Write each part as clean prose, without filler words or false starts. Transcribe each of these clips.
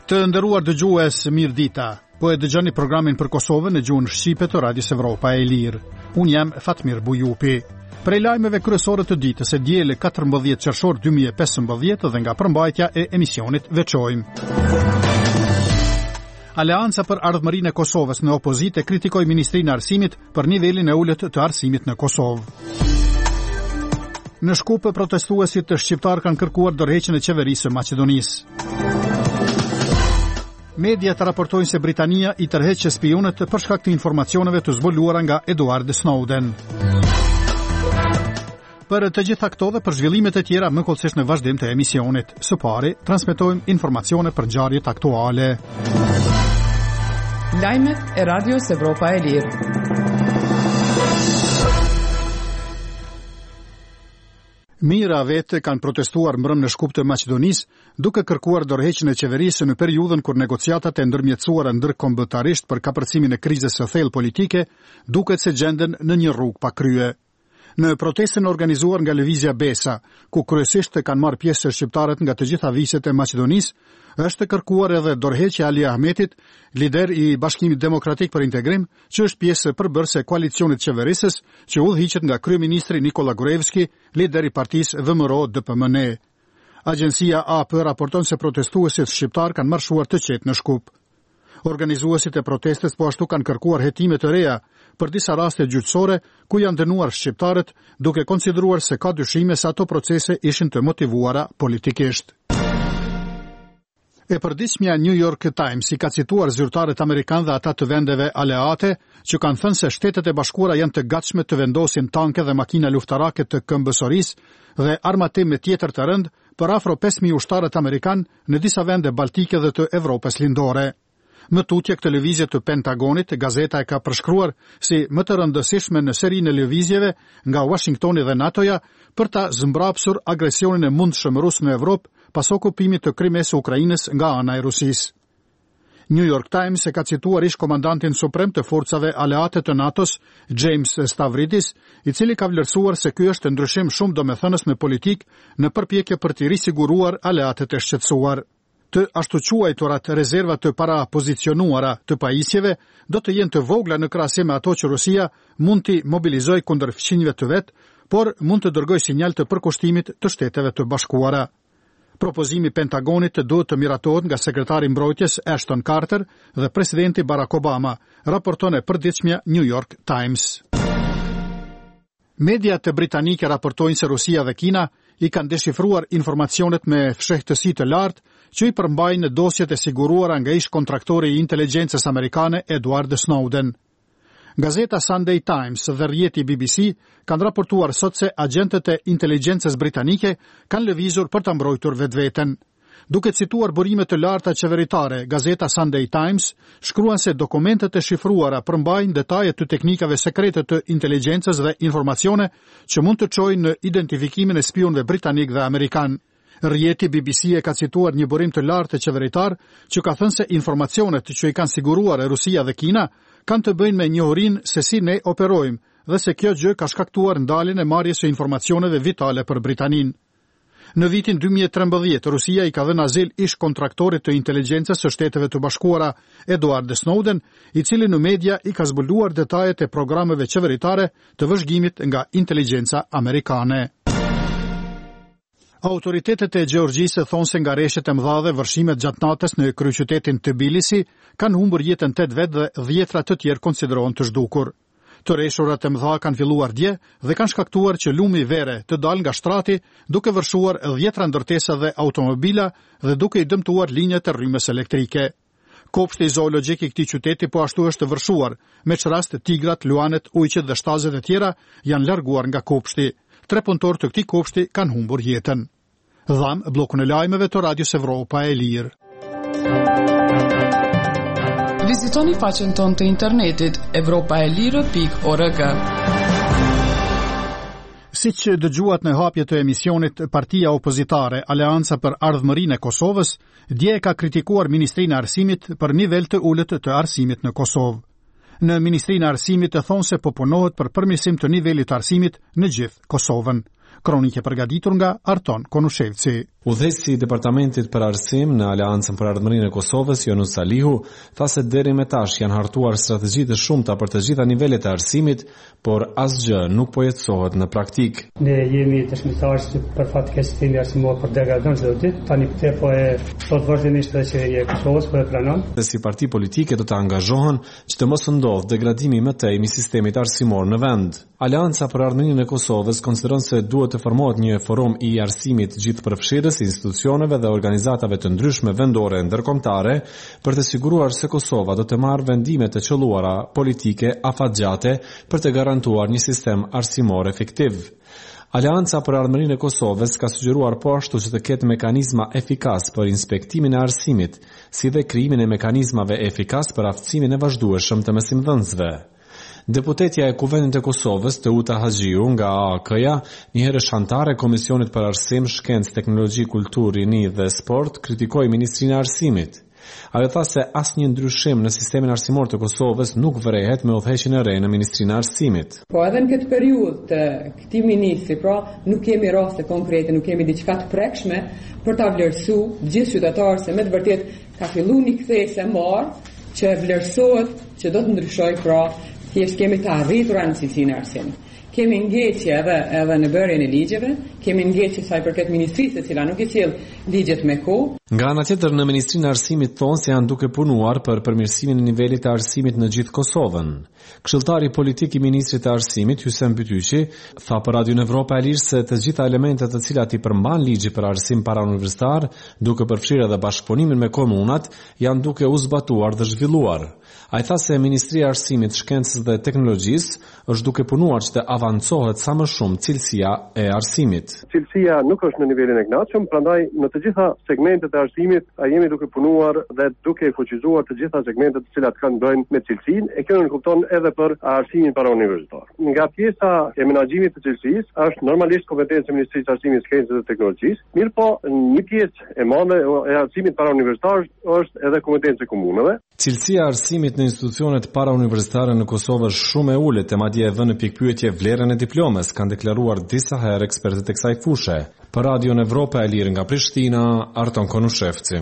Të nderuar dëgjues, mirëdita. Po e dëgjoni programin për Kosovën në gjuhën shqipe të Radios Evropa e Lirë. Unë jam Fatmir Bujupi. Prej lajmeve kryesore të ditës së diele 14 qershor 2015 dhe nga përmbajtja e emisionit veçojmë. Aleanca për Ardhmërinë e Kosovës në opozitë kritikoi Ministrinë e Arsimit për nivelin e ulët të arsimit në Kosovë. Në Shkup protestuesit të shqiptar kanë kërkuar dorëheqjen e qeverisë së Maqedonisë. Mediat raportojnë se Britania i tërheq spionët për shkak të informacioneve të zbuluara nga Edward Snowden. Për të gjitha këto dhe për zhvillimet e tjera më kollësisht në vazhdim të emisionit. Së pari, transmetojmë informacione për ngjarjet aktuale. Lajmet e Radios Evropa e Lirë. Mijëra vetë kanë protestuar mbrëm në Shkup të Maqedonisë, duke kërkuar dorëheqjen e qeverisë në periudhën kur negociatat e ndërmjetësuara ndërkombëtarisht për kapërcimin e krizës së thellë politike duket se gjenden në një rrugë pa krye. Në protestën organizuar nga Lëvizja Besa, ku kryesisht kanë marrë pjesë shqiptarët nga të gjitha viset e Maqedonisë, është kërkuar edhe dorëheqja Ali Ahmetit, lider i Bashkimit Demokratik për Integrim, që është pjesë përbërëse e koalicionit qeverisës, që udhëhiqet nga kryeministri Nikola Gruevski, lider i partisë VMRO-DPMN. Agjencia AP raporton se protestuesit shqiptar kanë marshuar të qetë në Shkup. Organizuesit e protestës po ashtu kanë kërkuar hetime të reja për disa raste gjyqësore ku janë dënuar shqiptarët, duke konsideruar se ka dyshime se ato procese ishin të motivuara politikisht. E përditshmja New York Times i ka cituar zyrtarët amerikanë dhe ata të vendeve aleate që kanë thënë se Shtetet e Bashkuara janë të gatshme të vendosin tanke dhe makina luftarake të këmbësorisë dhe armatime tjetër të rënd për afro 5.000 ushtarët amerikanë në disa vende baltike dhe të Evropës lindore. Më tutje këtë lëvizje të Pentagonit, gazeta e ka përshkruar si më të rëndësishme në serinë e lëvizjeve nga Washingtoni dhe NATO-ja për ta zmbrapsur agresionin e mundshëm rus në Evropë pas okupimit të Krimes së Ukrainës nga ana e Rusisë. New York Times e ka cituar ish komandantin suprem të forcave aleate të NATO-s, James Stavridis, i cili ka vlerësuar se ky është ndryshim shumë domethënës në politikë në përpjekje për të risiguruar aleatet e shqetësuar. Të ashtu quajturat rezerva të para pozicionuara të pajisjeve do të jenë të vogla në krahasim me ato që Rusia mund t'i mobilizojë kundër fqinjve të vet, por mund të dërgojë sinjal të përkushtimit të Shteteve të Bashkuara. Propozimi Pentagonit duhet të miratohet nga sekretari mbrojtjes Ashton Carter dhe presidenti Barack Obama, raporton e përditshmja New York Times. Mediat britanike raportojnë se Rusia dhe Kina i kanë deshifruar informacionet me fshehtësi të lartë që i përmbajnë dosjet e siguruara nga ish kontraktori i inteligjencës amerikane Edward Snowden. Gazeta Sunday Times dhe rrjeti BBC kanë raportuar sot se agentët e inteligjencës britanike kanë lëvizur për ta mbrojtur vetveten. Duke cituar burime të larta qeveritare, gazeta Sunday Times shkruan se dokumentet e shifruara përmbajnë detaje të teknikave sekrete të inteligjencës dhe informacione që mund të çojnë në identifikimin e spionëve britanik dhe amerikan. Rrjeti BBC e ka cituar një burim të lartë qeveritar që ka thënë se informacionet që i kanë siguruar Rusia dhe Kina kanë të bëjnë me njohurinë se si ne operojmë dhe se kjo gjë ka shkaktuar ndaljen e marrjes së informacioneve vitale për Britaninë. Në vitin 2013, Rusia i ka dhënë azil ish kontraktorit të inteligjencës së Shteteve të Bashkuara Edward Snowden, i cili në media i ka zbuluar detajet e programeve qeveritare të vëzhgimit nga inteligjenca amerikane. Autoritetet e Gjeorgjisë thonë se nga rreshtet e mëdha dhe vërshimet gjatë natës në kryeqytetin Tbilisi kanë humbur jetën 8 vetë dhe 10 të tjerë konsiderohen të zhdukur. Të rreshurat e mëdha kanë filluar dje dhe kanë shkaktuar që lumi vere të dalë nga shtrati, duke vërshuar 10 ndërtesa dhe automobila dhe duke i dëmtuar linjat e rrymës elektrike. Kopshti zoologjik i këtij qyteti po ashtu është vërshuar, me çrast tigrat, luanet, ujqet dhe shtazet e tjera janë larguar nga kopshti. 3 punëtorë të këtij kopshti kanë humbur jetën. Dham bllokun e lajmeve të Radios Evropa e Lirë. Vizitoni faqen tonë të internetit europaelire.org. Siç dëgjuat në hapje të emisionit, partia opozitare Aleanca për Ardhmërinë e Kosovës dje ka kritikuar Ministrinë e Arsimit për nivel të ulët të arsimit në Kosovë. Në Ministrinë e Arsimit e thonë se po punohet për përmirësim të nivelit të arsimit në gjithë Kosovën. Kronike përgatitur nga Arton Konushevci. Udhëheqësi i Departamentit për Arsim në Aleancën për Ardhmërinë e Kosovës, Jonus Salihu, tha se deri më tash janë hartuar strategji të shumta për të gjitha nivelet e arsimit, por asgjë nuk po jetësohet në praktik. Ne jemi dëshmitarë për fatkeqësinë arsimore për degradon çdo ditë, tani po e thot vazhdimisht edhe qeveria e Kosovës po e pranon. Si parti politike do të angazhohen që të mos ndodhë degradimi më tej i sistemit arsimor në vend. Aleanca për Ardhmërinë e Kosovës konsideron se duhet të formohet një forum i arsimit gjithëpërfshirës institucioneve dhe organizatave të ndryshme vendore ndërkombëtare për të siguruar se Kosova do të marrë vendime të qelluara politike afatgjate për të garantuar një sistem arsimor efektiv. Aleanca për Ardhmërinë e Kosovës ka sugjeruar po ashtu që të ketë mekanizma efikas për inspektimin e arsimit, si dhe krijimin e mekanizmave efikas për aftësimin e vazhdueshëm të mësimdhënësve. Deputetja e Kuvendit të Kosovës, Teuta Haxhiu, nga AAK-ja, një herësh anëtare e Komisionit për Arsim, Shkencë, Teknologji, Kulturë, Rini dhe Sport, kritikoi Ministrinë e Arsimit. Ajo tha se asnjë ndryshim në sistemin arsimor të Kosovës nuk vërehet me udhëheqjen e re në Ministrinë e Arsimit. Po edhe në këtë periudhë të këtij ministri, pra nuk kemi raste konkrete, nuk kemi diçka të prekshme për ta vlerësuar gjithë qytetarët se me të vërtetë ka filluar një kthesë e marrë që vlerësohet që do të ndryshojë, pra thjesht kemi të arritur anësinë e arsimit. Kemi ngjeqje edhe në bërjen e ligjeve, kemi ngjeqje sa i përket ministrisë, e cila nuk i sjell ligjet me kohë. Nga ana tjetër, në Ministrinë e Arsimit thonë se janë duke punuar për përmirësimin e nivelit të arsimit në gjithë Kosovën. Këshilltari politik i ministrit të Arsimit, Hysem Bytyqi, tha për Radion Evropa e Lirë se të gjitha elementet të cilat i përmban ligji për arsim parauniversitar, duke përfshirë edhe bashkëpunimin me komunat, janë duke u zbatuar dhe zhvilluar. Ai tha se Ministria e Arsimit, Shkencës dhe Teknologjisë është duke punuar që të avancohet sa më shumë cilësia e arsimit. Cilësia nuk është në nivelin e kënaqshëm, prandaj në të gjitha segmentet e arsimit jemi duke punuar dhe duke fuqizuar të gjitha segmentet të cilat kanë bëjnë me cilësinë, e kjo nënkupton edhe për arsimin parauniversitar. Nga pjesa e menaxhimit të cilësisë është normalisht kompetencë e Ministrisë së Arsimit, Shkencës dhe Teknologjisë, mirë po një pjesë e madhe e arsimit parauniversitar është edhe kompetencë e komunave. Cilësia e arsimit në institucionet parauniversitare në Kosovë është shumë e ulët e madje e vënë në pikpyetje vlerën e diplomes, kanë deklaruar disa herë ekspertët e kësaj fushë. Për Radion Evropa e Lirë nga Prishtina, Arton Konushevci.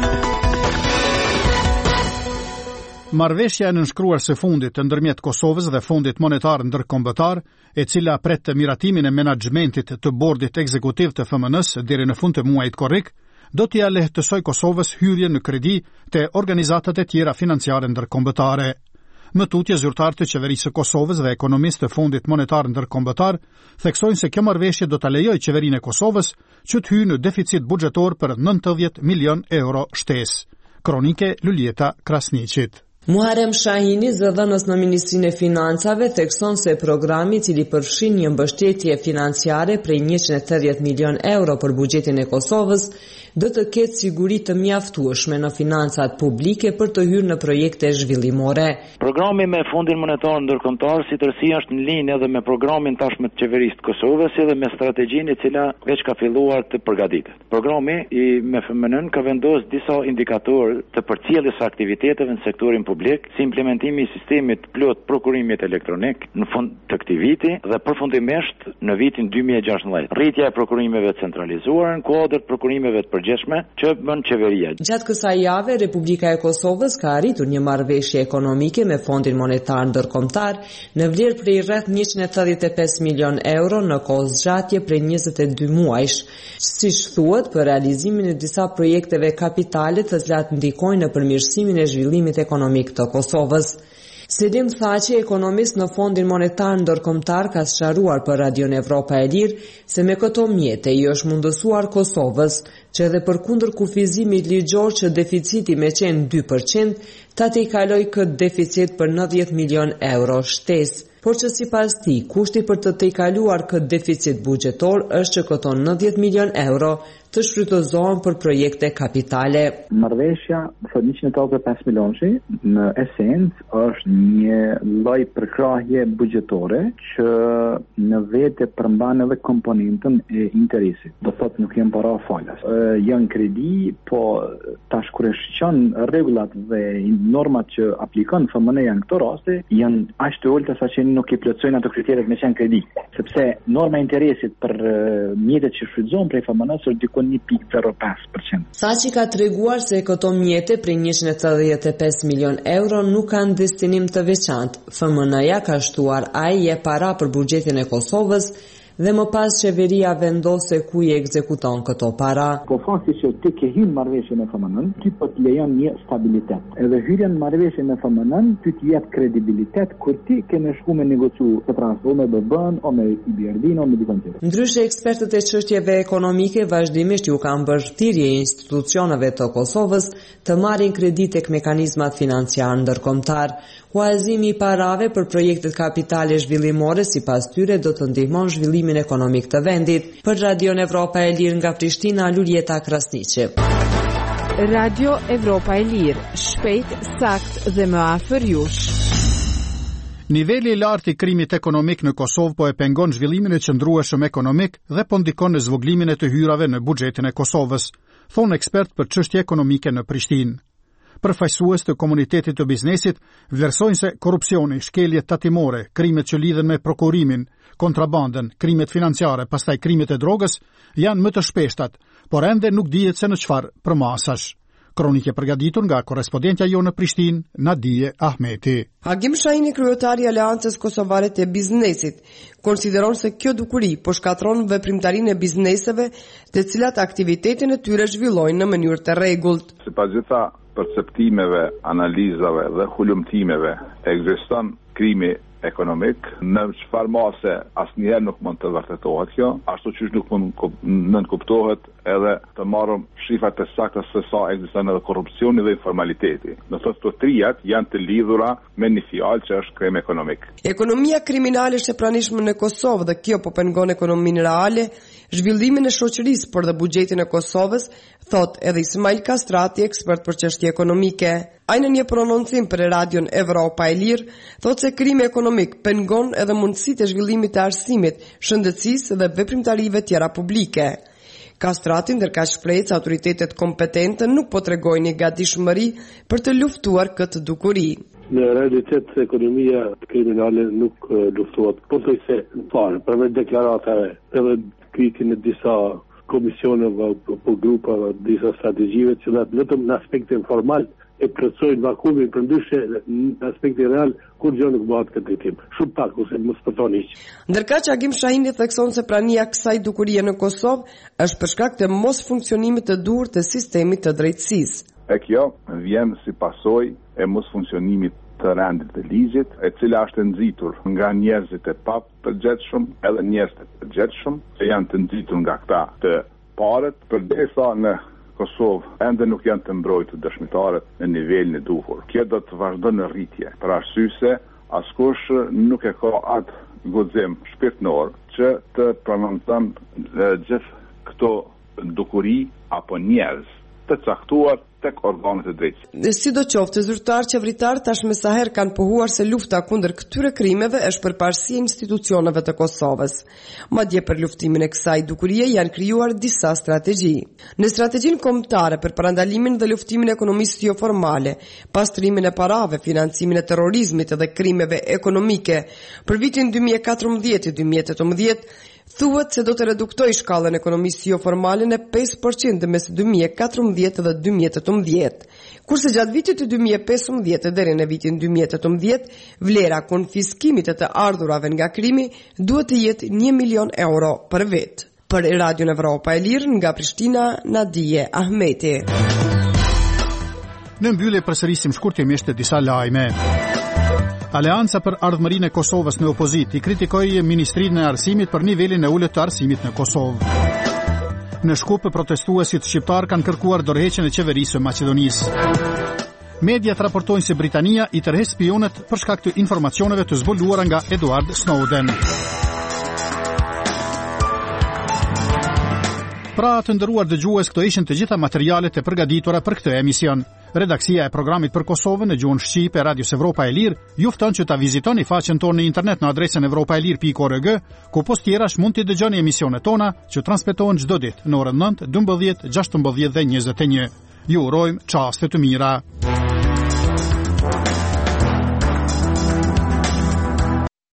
Marrëveshja e nënshkruar së fundit ndërmjet Kosovës dhe Fondit Monetar Ndërkombëtar, e cila pret miratimin e menaxhmentit të bordit ekzekutiv të FMN-s deri në fund të muajit korrik, do t'ia lehtësoj Kosovës hyrje në kredi te organizatat e tjera financiare ndërkombëtare. Më tutje zyrtarët e qeverisë së Kosovës dhe ekonomistë të Fondit Monetar Ndërkombëtar theksojnë se kjo marrëveshje do ta lejojë qeverinë e Kosovës që të hyjë në deficit buxhetor për 90 milion euro shtesë. Kronike Luljeta Krasniqit. Muharrem Shahini, zëdhënës në Ministrinë e Financave, thekson se programi i cili përfshin një mbështetje financiare prej 180 milion euro për buxhetin e Kosovës do të ketë siguri të mjaftueshme në financat publike për të hyrë në projekte zhvillimore. Programi me Fondin Monetar Ndërkombëtar si tërësi është në linjë edhe me programin tashmë të qeverisë të Kosovës edhe me strategjinë e cila veç ka filluar të përgatitet. Programi i MFMN ka vendosur disa indikatorë të përcjelljes së aktiviteteve në sektorin publik, si implementimi i sistemit plot prokurimit elektronik në fund të këtij viti dhe përfundimisht në vitin 2016. Rritja e prokurimeve centralizuar në kuadër të prokurimeve të përgjithshme që bën qeveria. Gjatë kësaj jave, Republika e Kosovës ka arritur një marrëveshje ekonomike me Fondin Monetar Ndërkombëtar në vlerë prej rreth 185 milion euro në kohë zgjatje prej 22 muajsh, siç thuhet për realizimin e disa projekteve kapitale të cilat ndikojnë në përmirësimin e zhvillimit ekonomik të Kosovës. Selim Thaçi, ekonomist në Fondin Monetar Ndërkombëtar, ka sqaruar për Radion Evropa e Lirë se me këto mjete i është mundësuar Kosovës që edhe përkundër kufizimit ligjor që deficiti me qenë 2%, ta të i kaloj këtë deficit për 90 milion euro shtesë. Por që sipas tij, kushti për të i kaluar këtë deficit buxhetor është që këto 90 milion euro të shfrytëzohen për projekte kapitale. Marrëveshja thot 185 milionë në esencë është një lloj përkrahje buxhetore që në vetë përmban edhe komponentën e interesit. Do thotë nuk janë para falas. Janë kredi, po tash kur e shqon rregullat dhe normat që aplikon FMN-ja në këto raste janë aq të ulta saqë nuk i plotësojnë ato kriteret me qenë kredi. Sepse norma e interesit për mjetet që shfrytëzohen prej FMN-s është diku 1.05%. Saçi ka treguar se këto mjete prej 185 milion euro nuk kanë destinim të veçantë. FMN-ja ka shtuar ajë para për buxhetin e Kosovës dhe më pas qeveria vendose ku i ekzekuton këto para. Po fakti që ti ke hyrë marrëveshje me FMN-n, ti po të lejon një stabilitet. Edhe hyrja në marrëveshje me FMN-n, ty të jep kredibilitet kur ti ke në shku me negociu të transforme me BB-n o me IBRD-n o me dikon tjetër. Ndryshe, ekspertët e çështjeve ekonomike vazhdimisht ju kanë bërë thirrje institucioneve të Kosovës të marrin kredi tek mekanizmat financiar ndërkombëtar. Huazimi i parave për projektet kapitale zhvillimore sipas tyre do të ndihmon zhvillimin ekonomik të vendit. Për Radion Evropa e Lirë nga Prishtina, Luljeta Krasniqi. Radio Evropa e Lirë, shpejt, sakt dhe më afër jush. Niveli i lartë i krimit ekonomik në Kosovë po e pengon zhvillimin e qëndrueshëm ekonomik dhe po ndikon në zvogëlimin e të hyrave në buxhetin e Kosovës, thon ekspert për çështje ekonomike në Prishtinë. Përfaqësues të komunitetit të biznesit vlerësojnë se korrupsioni, shkeljet tatimore, krimet që lidhen me prokurimin, kontrabandën, krimet financiare, pastaj krimet e drogës janë më të shpeshtat, por ende nuk dihet se në çfarë përmasash. Kronike përgatitur nga korrespondentja jonë në Prishtinë, Nadije Ahmeti. Hagim Shahini, kryetari i Aleancës Kosovare të Biznesit, konsideron se kjo dukuri po shkatron veprimtarinë e bizneseve, të cilat aktivitetin e tyre zhvillojnë në mënyrë të rregullt. Sipas gjitha perceptimeve, analizave dhe hulumtimeve, ekziston krimi ekonomik, në çfarë mase asnjëherë nuk mund të vërtetohet kjo, ashtu që nuk mund nënkuptohet edhe të marrëm shifrat e sakta se sa ekziston edhe korrupsioni dhe informaliteti. Do thotë të trijat janë të lidhura me një fjalë që është krim ekonomik. Ekonomia kriminale është e pranishme në Kosovë dhe kjo po pengon ekonominë reale, zhvillimin e shoqërisë por dhe buxhetin e Kosovës, thot edhe Ismail Kastrati, ekspert për çështje ekonomike. Ai në një prononcim për Radion Evropa e Lirë, thot se krimi ekonomik pengon edhe mundësitë e zhvillimit të arsimit, shëndetësisë dhe veprimtarive tjera publike. Kastrati ndërkaq shpreh se autoritetet kompetente nuk po tregojnë gatishmëri për të luftuar këtë dukuri. Në realitet, ekonomia kriminale nuk luftohet, po të se në parë, përveç deklaratave, edhe kritin e disa komisioneve apo grupeve, disa strategjive, që vetëm në aspektin formal e plotësojnë vakumin, përndryshe në aspektin real kur gjë nuk bëhet këtë drejtim. Shumë pak ose mos përtoni hiç. Ndërkaq Hagim Shahini thekson se prania kësaj dukurie në Kosovë është për shkak të mos funksionimit të duhur të sistemit të drejtësisë. E kjo vjen si pasojë e mos funksionimit të rendit të ligjit, e cila është nxitur nga njerëzit e papërgjegjshëm, edhe njerëz të përgjegjshëm, që janë të nxitur nga këta të parët, përderisa në Kosovë ende nuk janë të mbrojtur dëshmitarët në nivelin e duhur. Kjo do të vazhdojë në rritje, për arsye se askush nuk e ka atë guxim shpirtëror që të pranonton gjithë këto dukuri apo njerëz të caktuar tek organet e drejtësisë. Sidoqoftë, zyrtar qeveritar tashmë sa herë kanë pohuar se lufta kundër këtyre krimeve është përparësi e institucioneve të Kosovës. Madje për luftimin e kësaj dukurie janë krijuar disa strategji. Në strategjinë kombëtare për parandalimin dhe luftimin e ekonomisë jo formale, pastrimin e parave, financimin e terrorizmit dhe krimeve ekonomike për vitin 2014-2018, thuhet se do të reduktoj shkallën e ekonomisë jo formale në 5% mes 2014 dhe 2018. Kurse gjatë vitit të 2015 deri në vitin 2018, vlera konfiskimit të ardhurave nga krimi duhet të jetë 1 milion euro për vit. Për Radion Evropa e Lirë nga Prishtina, Nadije Ahmeti. Në mbyllje përsërisim shkurtimisht disa lajme. Aleanca për ardhmërinë e Kosovës në opozit i kritikoi Ministrinë e Arsimit për nivelin e ulët të arsimit në Kosovë. Në Shkup, protestuesit shqiptar kanë kërkuar dorëheqjen e qeverisë së Maqedonisë. Mediat raportojnë se Britania i tërheq spionët për shkak të informacioneve të zbuluara nga Edward Snowden. Pra të nderuar dëgjues, këto ishin të gjitha materialet e përgatitura për këtë emision. Redaksia e programit për Kosovën në gjuhën shqipe e Radios Evropa e Lirë ju fton që ta vizitoni faqen tonë në internet në adresën evropaelir.org, ku post tjerash mund të dëgjoni emisionet tona që transmetohen çdo ditë në orën 9, 12, 16 dhe 21. Ju urojmë çaste të mira.